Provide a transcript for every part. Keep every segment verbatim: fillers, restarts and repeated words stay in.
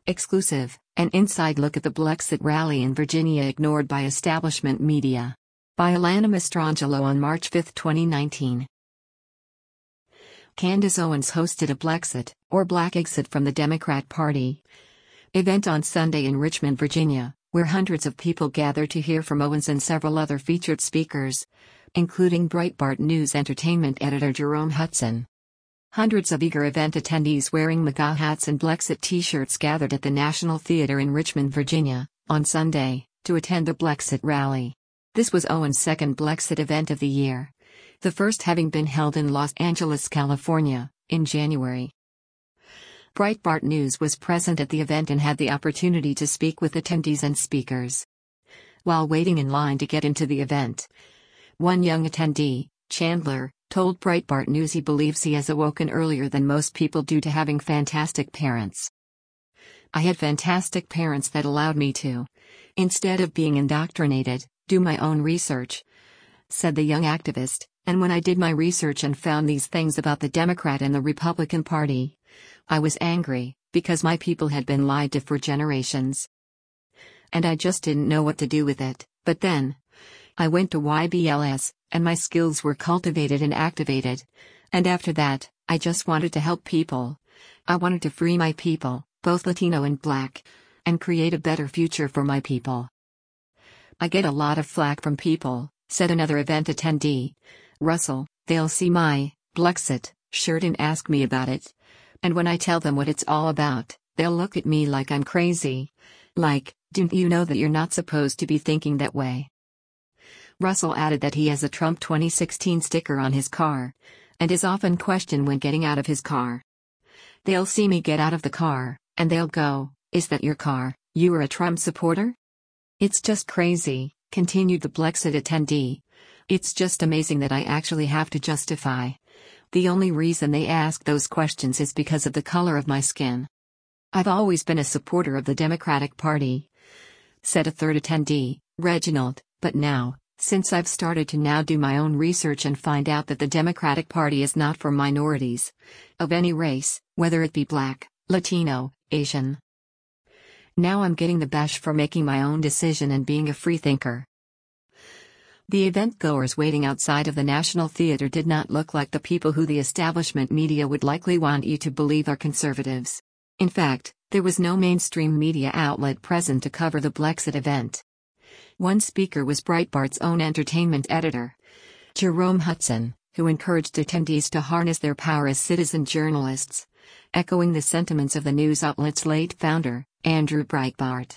Exclusive, an inside look at the Blexit rally in Virginia ignored by establishment media. By Alana Mastrangelo on March fifth, twenty nineteen. Candace Owens hosted a Blexit, or Black Exit from the Democrat Party, event on Sunday in Richmond, Virginia, where hundreds of people gathered to hear from Owens and several other featured speakers, including Breitbart News entertainment editor Jerome Hudson. Hundreds of eager event attendees wearing MAGA hats and Blexit t-shirts gathered at the National Theater in Richmond, Virginia, on Sunday, to attend the Blexit rally. This was Owens' second Blexit event of the year, the first having been held in Los Angeles, California, in January. Breitbart News was present at the event and had the opportunity to speak with attendees and speakers. While waiting in line to get into the event, one young attendee, Chandler, told Breitbart News he believes he has awoken earlier than most people due to having fantastic parents. "I had fantastic parents that allowed me to, instead of being indoctrinated, do my own research," said the young activist, "and when I did my research and found these things about the Democrat and the Republican Party, I was angry, because my people had been lied to for generations. And I just didn't know what to do with it, but then I went to Y B L S, and my skills were cultivated and activated, and after that, I just wanted to help people. I wanted to free my people, both Latino and Black, and create a better future for my people." "I get a lot of flack from people," said another event attendee, Russell. "They'll see my Blexit shirt and ask me about it. And when I tell them what it's all about, they'll look at me like I'm crazy. Like, don't you know that you're not supposed to be thinking that way?" Russell added that he has a Trump twenty sixteen sticker on his car, and is often questioned when getting out of his car. "They'll see me get out of the car, and they'll go, 'Is that your car? You are a Trump supporter?' It's just crazy," continued the Blexit attendee. "It's just amazing that I actually have to justify. The only reason they ask those questions is because of the color of my skin. I've always been a supporter of the Democratic Party," said a third attendee, Reginald, "but now, since I've started to now do my own research and find out that the Democratic Party is not for minorities of any race, whether it be Black, Latino, Asian. Now I'm getting the bash for making my own decision and being a free thinker." The event-goers waiting outside of the National Theater did not look like the people who the establishment media would likely want you to believe are conservatives. In fact, there was no mainstream media outlet present to cover the Blexit event. One speaker was Breitbart's own entertainment editor, Jerome Hudson, who encouraged attendees to harness their power as citizen journalists, echoing the sentiments of the news outlet's late founder, Andrew Breitbart.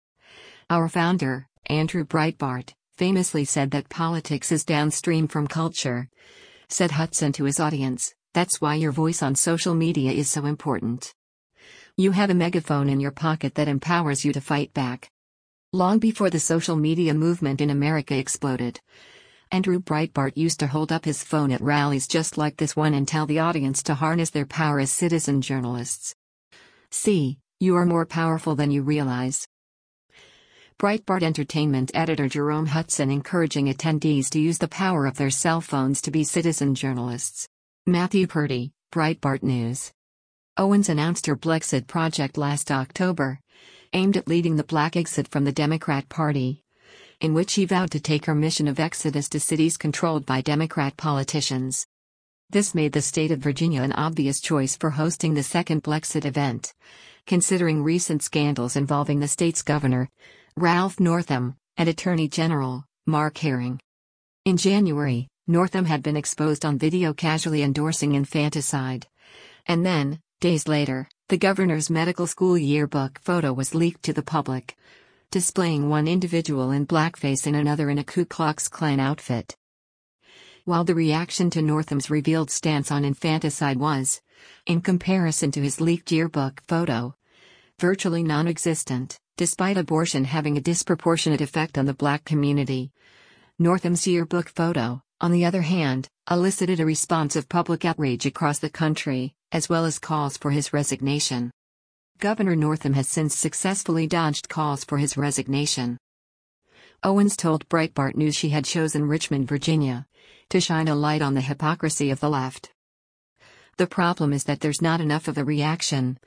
"Our founder, Andrew Breitbart, famously said that politics is downstream from culture," said Hudson to his audience. "That's why your voice on social media is so important. You have a megaphone in your pocket that empowers you to fight back." Long before the social media movement in America exploded, Andrew Breitbart used to hold up his phone at rallies just like this one and tell the audience to harness their power as citizen journalists. "See, you are more powerful than you realize." Breitbart entertainment editor Jerome Hudson encouraging attendees to use the power of their cell phones to be citizen journalists. Matthew Purdy, Breitbart News. Owens announced her Blexit project last October, aimed at leading the Black Exit from the Democrat Party, in which she vowed to take her mission of exodus to cities controlled by Democrat politicians. This made the state of Virginia an obvious choice for hosting the second Blexit event, considering recent scandals involving the state's governor, Ralph Northam, and Attorney General, Mark Herring. In January, Northam had been exposed on video casually endorsing infanticide. And then, days later, the governor's medical school yearbook photo was leaked to the public, displaying one individual in blackface and another in a Ku Klux Klan outfit. While the reaction to Northam's revealed stance on infanticide was, in comparison to his leaked yearbook photo, virtually non-existent, despite abortion having a disproportionate effect on the Black community, Northam's yearbook photo, on the other hand, elicited a response of public outrage across the country, as well as calls for his resignation. Governor Northam has since successfully dodged calls for his resignation. Owens told Breitbart News she had chosen Richmond, Virginia, to shine a light on the hypocrisy of the left. "The problem is that there's not enough of a reaction,"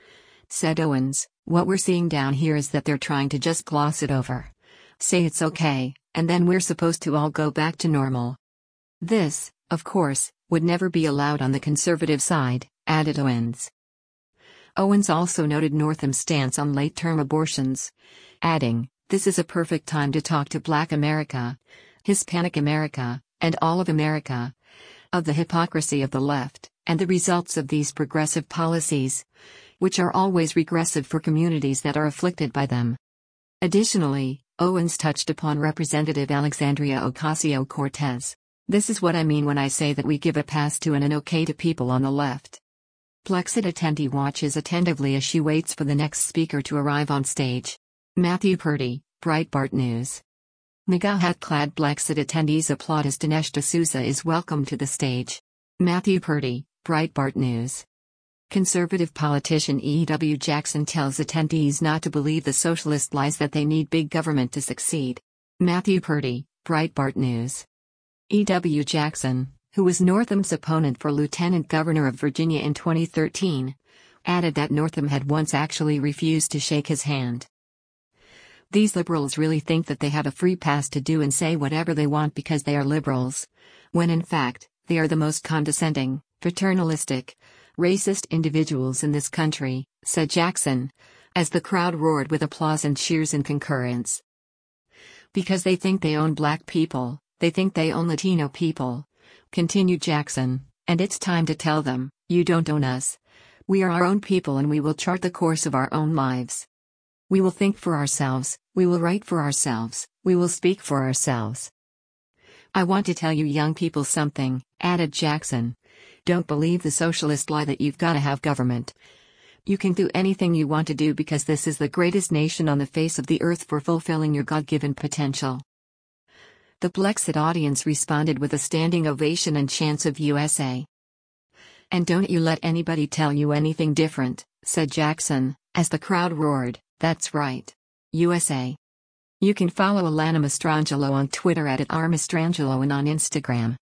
said Owens. "What we're seeing down here is that they're trying to just gloss it over. Say it's okay, and then we're supposed to all go back to normal. This, of course, would never be allowed on the conservative side," added Owens. Owens also noted Northam's stance on late-term abortions, adding, "This is a perfect time to talk to Black America, Hispanic America, and all of America, of the hypocrisy of the left, and the results of these progressive policies, which are always regressive for communities that are afflicted by them." Additionally, Owens touched upon Representative Alexandria Ocasio-Cortez. "This is what I mean when I say that we give a pass to and an okay to people on the left." Blexit attendee watches attentively as she waits for the next speaker to arrive on stage. Matthew Purdy, Breitbart News. MAGA hat-clad Blexit attendees applaud as Dinesh D'Souza is welcomed to the stage. Matthew Purdy, Breitbart News. Conservative politician E W Jackson tells attendees not to believe the socialist lies that they need big government to succeed. Matthew Purdy, Breitbart News. E W Jackson, who was Northam's opponent for lieutenant governor of Virginia in twenty thirteen, added that Northam had once actually refused to shake his hand. "These liberals really think that they have a free pass to do and say whatever they want because they are liberals, when in fact, they are the most condescending, paternalistic, racist individuals in this country," said Jackson, as the crowd roared with applause and cheers in concurrence. "Because they think they own Black people, they think they own Latino people," continued Jackson, "and it's time to tell them, you don't own us. We are our own people and we will chart the course of our own lives. We will think for ourselves, we will write for ourselves, we will speak for ourselves." "I want to tell you young people something," added Jackson. "Don't believe the socialist lie that you've got to have government. You can do anything you want to do because this is the greatest nation on the face of the earth for fulfilling your God-given potential." The Blexit audience responded with a standing ovation and chants of U S A. "And don't you let anybody tell you anything different," said Jackson, as the crowd roared, "That's right. U S A." You can follow Alana Mastrangelo on Twitter at, at R Mastrangelo and on Instagram